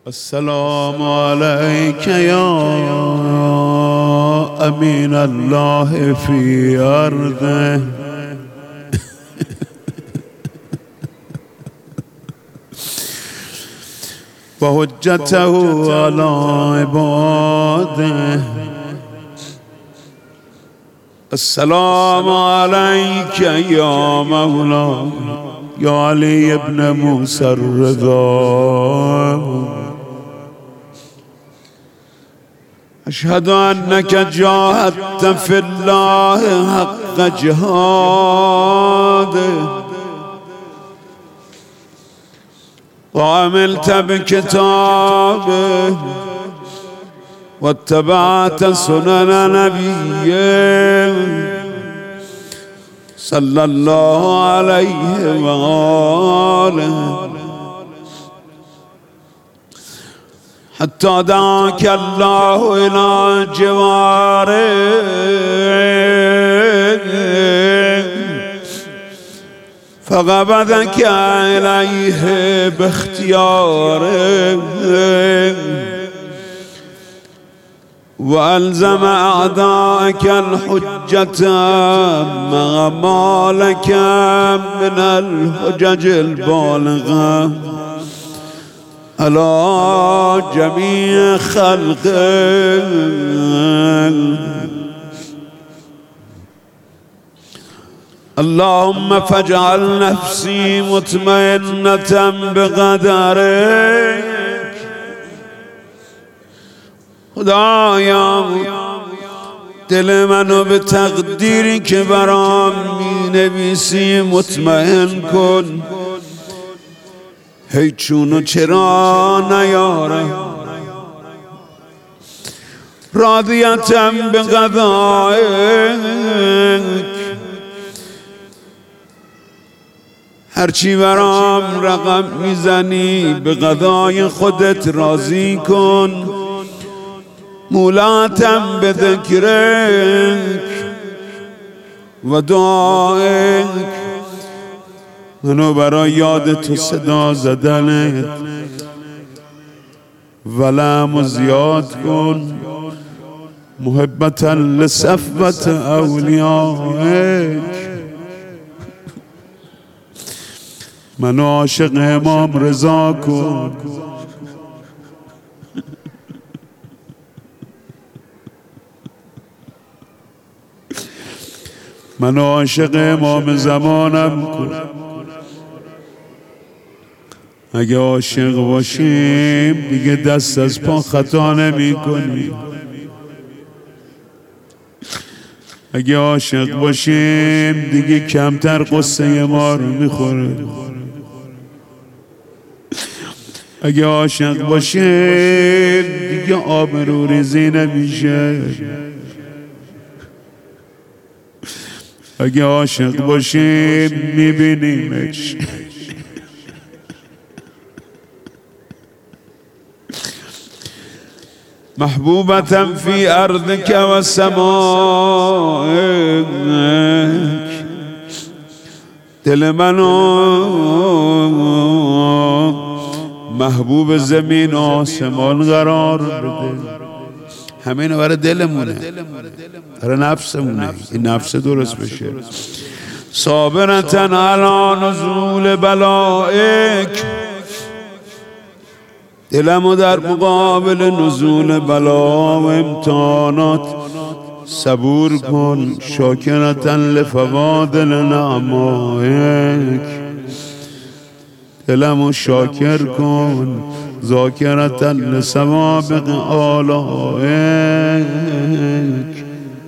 السلام عليك يا أمين الله في أرضه وحجته على عباده. السلام عليك يا مولاي يا علي بن موسى الرضا. أشهد أنك جاهدت في الله حق جهاده وعملت بكتابه واتبعت سنن نبيه صلى الله عليه وآله حتى دعاك الله إلى جواره فقبضك إليه باختياره وألزم أعدائك الحجة مع ما لك من الحجج البالغة على جميع خلقه. اللهم فاجعل نفسي مطمئنة بقدرك. خدایا دل منو به تقدیری که برام مینویسی مطمئن کن. هی چونو چرا نیاره راضیتم به قضایک. هرچی برام رقم میزنی به قضای خودت راضی کن. مولاتم به ذکرک و دعایک. منو برای یاد تو صدا زدنت ولعمو زیاد کن. محبتا لصفوت اولیائک. منو عاشق امام رضا کن. منو عاشق امام زمانم کن. اگه عاشق باشیم دیگه دست از پا خطا نمی کنیم. اگه عاشق باشیم دیگه کمتر قصه ما رو میخوره. اگه عاشق باشیم دیگه آبروریزی نمیشه. اگه عاشق باشیم میبینیمش. محبوبة في أرضك وسمائك. دل منو محبوب زمین آسمان قرار بده. همین برای دلمونه، برای نفسمونه. این نفس درست بشه. صابرتن علی نزول بلائک. دلمو در مقابل نزول بلا و امتحانات صبور کن. شاکرتن لفوادل نعمائک. دلمو شاکر کن. ذاکرتن لسوابق آلائک.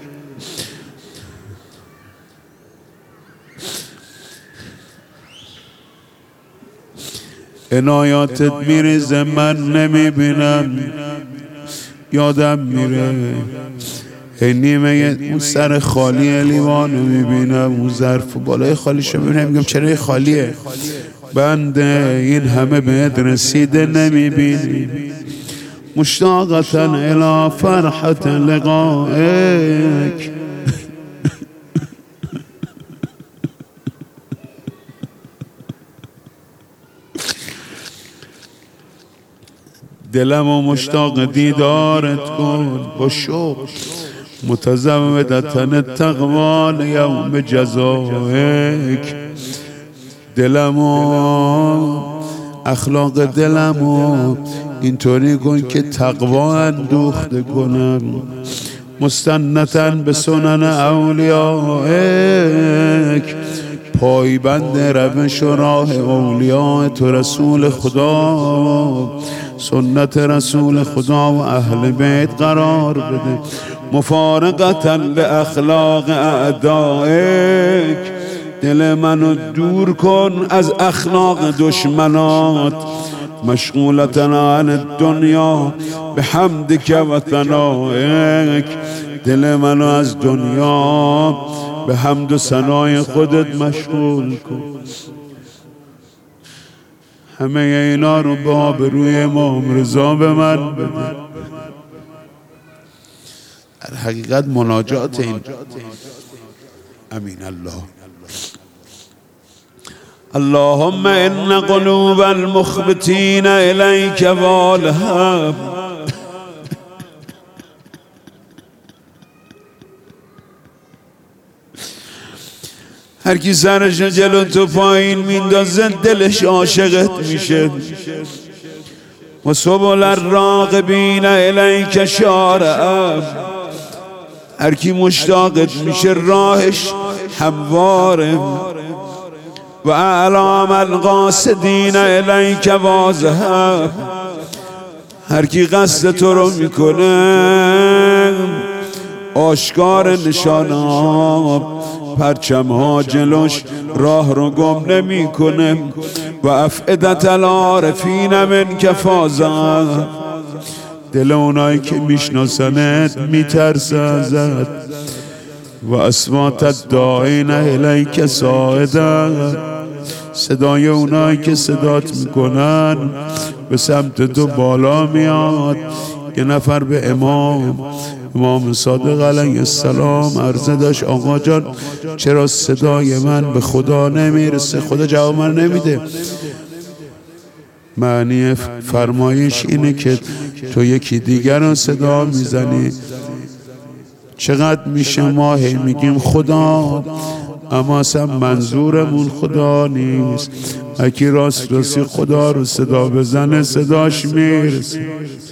عنایاتت میریزه من نمیبینم، یادم میره. نیمه اون سر خالی لیوانو میبینم، اون ظرف بالای خالیشو میبینم، میگم چرا خالیه؟ بنده این همه بهت رسیده نمیبینی. مشتاقتن الی فرحت لقائک. دلم و مشتاق دیدارت کن با شوق متزودتن التقوی لیوم جزائک. دلم و اخلاق دلم و اینطوری کن که تقوی اندوخته کنم، مستنتن به سنن اولیائک، پایبند روش و راه اولیاء تو رسول خدا، سنت رسول خدا و اهل بیت قرار بده، مفارقتا لاخلاق اعدائک. دل منو دور کن از اخلاق دشمنات، مشغولتنا عن الدنیا بحمدک و ثنائک. دل منو از دنیا به حمد و ثنای خودت مشغول کن. همه اینا رو به آبروی امام رضا به من بده. در حقیقت مناجات این امین الله. اللهم ان قلوب المخبتین الیک والهم. هر کی سرش جلو تو پایین میندازه دلش عاشقت میشه. و سبل الراغبین الیک شارع. هر کی مشتاقت میشه راهش همواره. و اعلام القاصدین الیک واضحه. هر کی قصد تو رو میکنه آشکار نشانه، پرچم ها جلوش راه رو گم نمی کنه. و افئدة العارفین منک فاضحه. دل اونایی که میشناسنت میترسه ازت. و اصوات الداعین الیک صاعده. صدای اونایی که صدات میکنن به سمت تو بالا میاد. یه نفر به امام صادق علیه السلام عرضه داشت آقا جان چرا صدای من به خدا نمیرسه؟ خدا جواب من نمیده. معنی فرمایش اینه که تو یکی دیگر رو صدا میزنی. چقدر میشه ما هی میگیم خدا، اما اصلا منظورمون خدا نیست. اگه راستی خدا رو صدا بزنه صداش میرسه.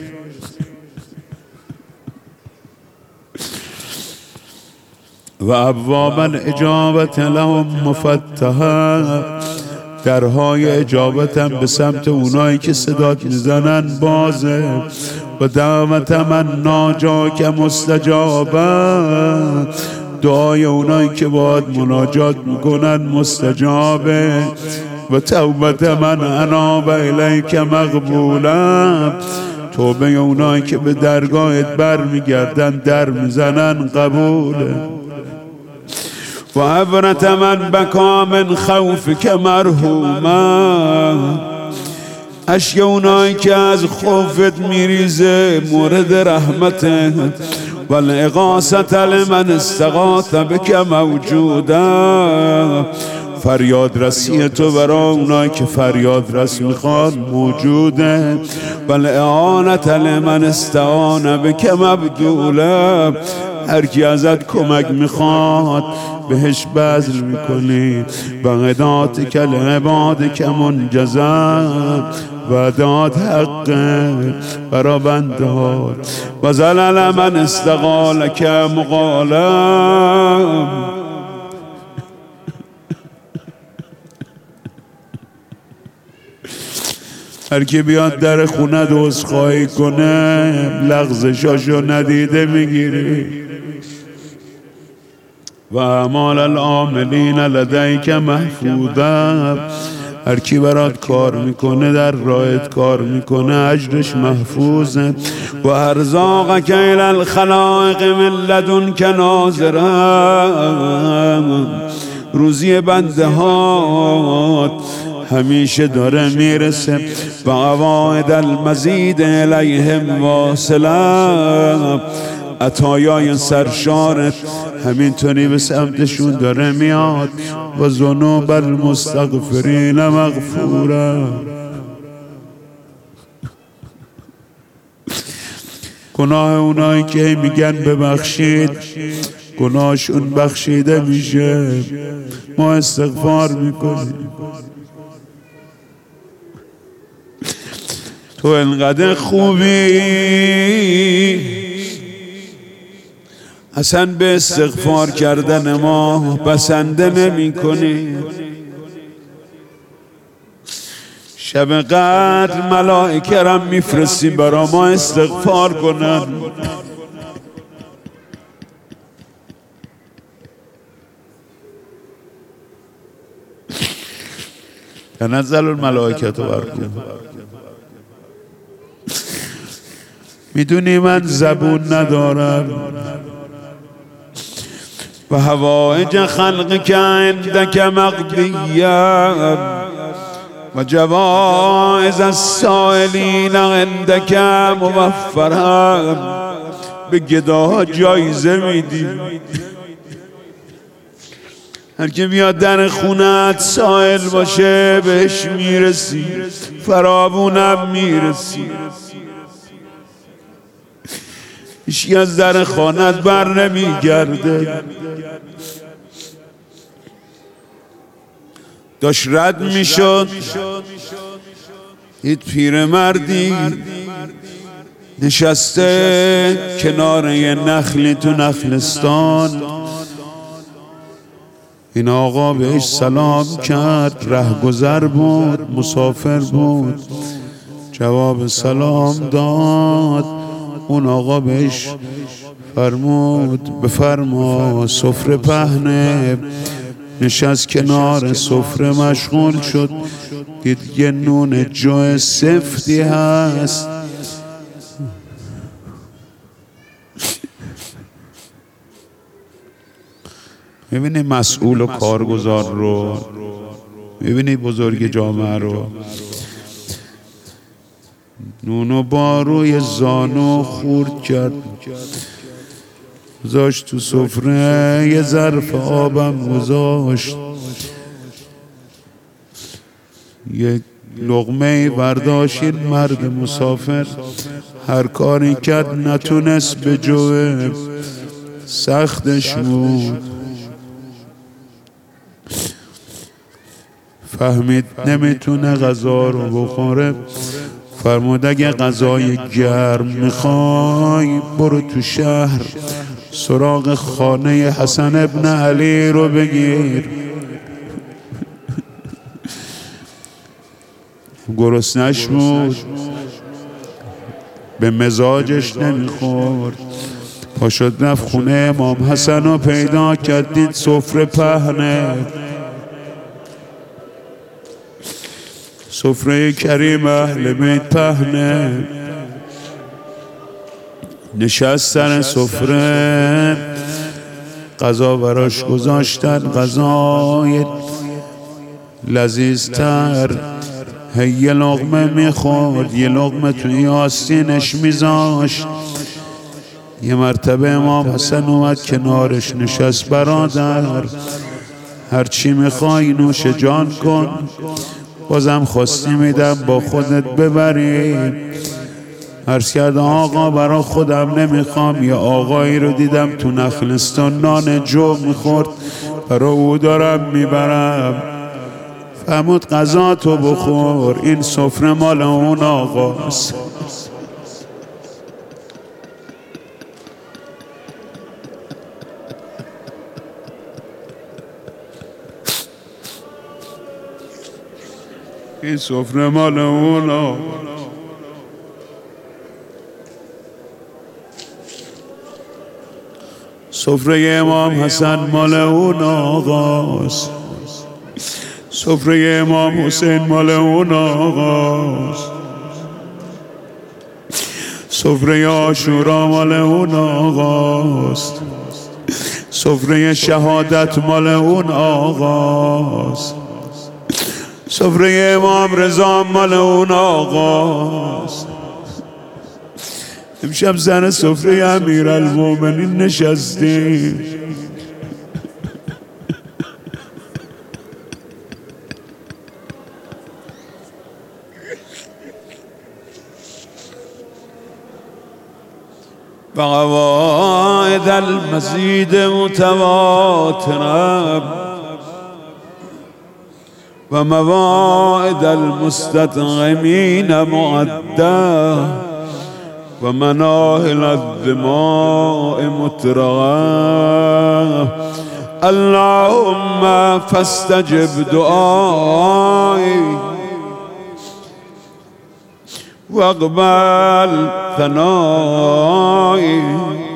و ابواب الاجابت لهم مفتحه. درهای اجابتم به سمت اونایی که صدات میزنن بازه. و دعوت من ناجاک مستجابه. دعای اونایی که باید مناجات میکنن مستجابه. و توبت من اناب الیک مقبوله. توبه اونایی که به درگاهت بر میگردن در میزنن قبوله. و عبرت من بکا من خوفک مرحومه. اشک اونایی که از خوفت میریزه مورد رحمته. و الاغاثت لمن استغاث بک موجوده. فریاد رسی تو برای اونایی که فریاد رس میخواد موجوده. و الاعانت لمن استعان بک مبذوله. هر کی ازت کمک میخواد بهش بذل میکنی. بغدات کل عباد که منجزم. و داد حق برا بندهات. و زلل من استقال که مقالم. هر کی بیاد در خونه عذرخواهی کنه لغزشاشو ندیده میگیری. و اعمال العاملین لدیک محفوظه. هر کی برات کار میکنه در راهت کار میکنه اجرش محفوظه. و ارزاقک الی الخلائق من لدنک ناظره. روزی بنده هات همیشه داره میرسه. و قواعد المزید الیهم واصله. عطایای سرشارت همینطوری به سمتشون داره میاد. و ذنوب المستغفرین مغفوره. گناه اونایی که میگن ببخشید گناهشون بخشیده میشه، ما استغفار میکنیم. تو انقدر خوبی اصلا به استغفار کردن ما بسنده نمی کنی. شب قدر ملائکه را میفرستی برا ما استغفار کنن. تنزل الملائکه برکن. میدونی من زبون ندارم و حوائج خلق که عندک مقضیه و جوائز السائلین عندک موفره. به گداها جایزه میدی. هر که بیاد در خونت سائل باشه بهش میرسی، فراوونم میرسی. هیچی از در خانت بر نمیگرده. داشت رد میشد یک پیرمردی نشسته کنار یه نخلی تو نخلستان. این آقا بهش سلام کرد، رهگذر بود، مسافر بود، جواب سلام داد. اون آقا بهش فرمود بفرما سفره پهنه. نشست کنار سفره مشغول شد، دید یه نون جو سفتی هست. میبینی مسئول و کارگزار رو، میبینی بزرگ جامعه رو، نونو با روی زانو خورد کرد، گذاشت تو سفره، یه ظرف آبم گذاشت، یک لقمه برداشت. این مرد مسافر هر کاری کرد نتونست به جوه، سختش بود. فهمید نمیتونه غذا رو بخوره، فرمود اگه غذای گرم میخوای برو تو شهر سراغ خانه حسن ابن علی رو بگیر. گرسنش بود، به مزاجش نمیخورد، پاشد رفت خونه امام حسن رو پیدا کرد، دید سفره پهنه، سفره کریم اهل بیت پهنه. نشست سر سفره، غذا براش گذاشتن، غذای لذیذتر. یه لقمه میخورد، یه لقمه توی آستینش میذاشت. یه مرتبه امام حسن اومد کنارش نشست، برادر هرچی میخوای نوش جان کن، بازم خواستی میدم با خودت ببری. عرض کرد آقا برا خودم نمیخوام، یه آقایی رو دیدم تو نخلستان نان جو میخورد، برا او دارم میبرم. فرمود غذا تو بخور، این سفره مال اون آقاست. این سفره مال اون آقاست. سفره امام حسن مال اون آقاست، سفره امام حسین مال اون آقاست، سفره عاشورا مال اون آقاست، سفره شهادت مال اون آقاست، سفره امام رضا مال اون آقاست. امشب زن سفره امیرالمومنین نشستیم، وقواعد المزيد متواترة ومواعد المستدغمين معدة ومناهل الدماء مترغة اللهم فاستجب دعائي واقبل ثنائي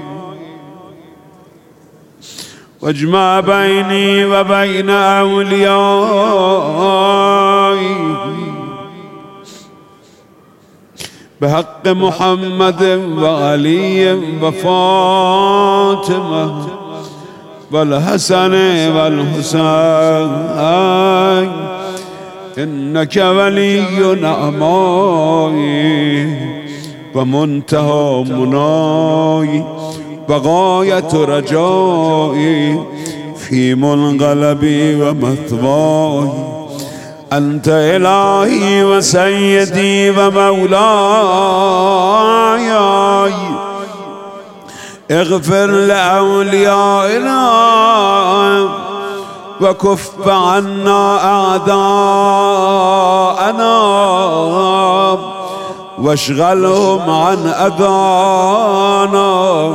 واجمع بيني وبين أوليائي بحق محمد وعلي وفاطمة والحسن والحسين إنك ولي نعمائي ومنتهى مناي وغاية رجائي في منقلبي ومثواي أنت إلهي وسيدي ومولاي اغفر لأوليائنا وكف عنا أعداءنا واشغلهم عن أذانا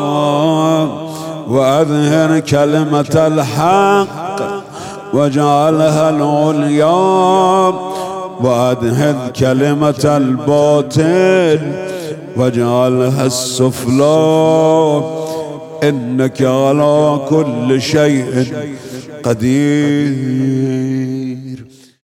وأظهر كلمة الحق واجعلها العليا وأدهد كلمة الباطل واجعلها السفلى إنك على كل شيء قدير.